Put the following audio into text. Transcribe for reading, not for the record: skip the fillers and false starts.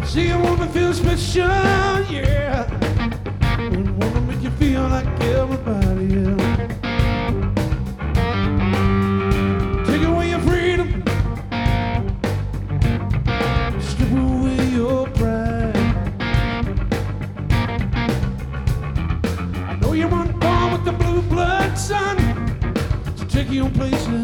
See, you wanna feel special, yeah. And wanna make you feel like everybody else. Take away your freedom, strip away your pride. I know you weren't born with the blue blood, son, to take you places